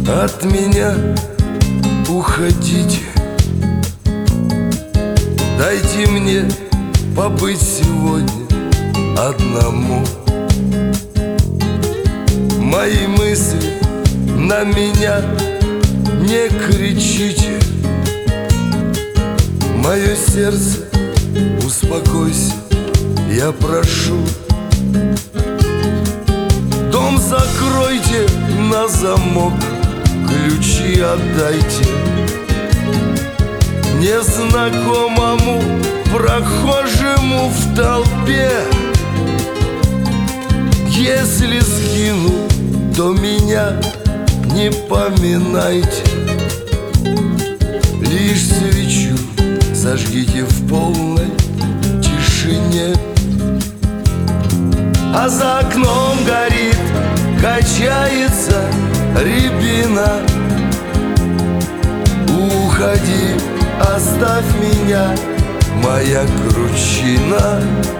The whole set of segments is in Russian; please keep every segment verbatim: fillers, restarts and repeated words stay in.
от меня уходите. Дайте мне побыть сегодня одному. Мои мысли на меня не кричите. Мое сердце, успокойся, я прошу. Дом закройте на замок, ключи отдайте незнакомому прохожему в толпе. Если сгину, то меня не поминайте. Лишь свечу зажгите в полной тишине. А за окном горит, качается рябина. Уходи, оставь меня, моя кручина.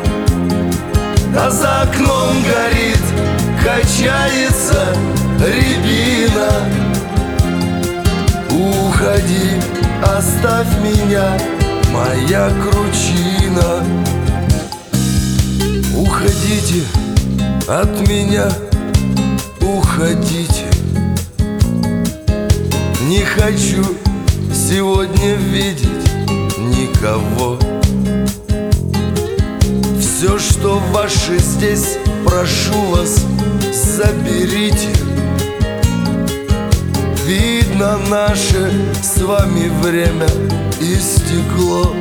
А за окном горит, качается рябина. Уходи, оставь меня, моя кручина. Уходите от меня, уходите. Не хочу сегодня видеть никого. Все, что ваше здесь, прошу вас, заберите. Видно, наше с вами время истекло.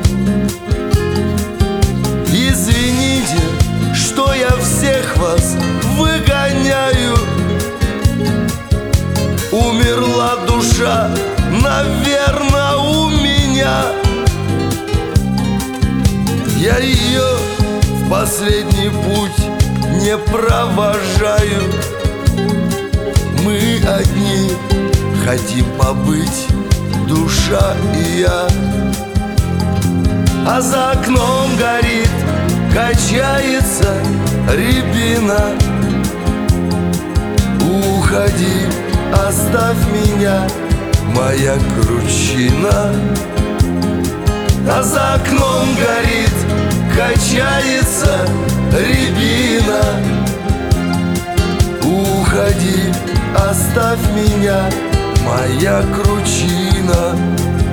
Извините, что я всех вас выгоняю. Умерла душа, наверно, у меня. Я ее в последний путь не провожаю. Мы одни хотим побыть, душа и я. А за окном горит, качается рябина. Уходи, оставь меня, моя кручина. А за окном горит, качается рябина. Уходи, оставь меня, моя кручина.